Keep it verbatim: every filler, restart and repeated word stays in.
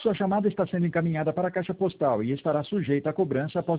Sua chamada está sendo encaminhada para a caixa postal e estará sujeita a cobrança após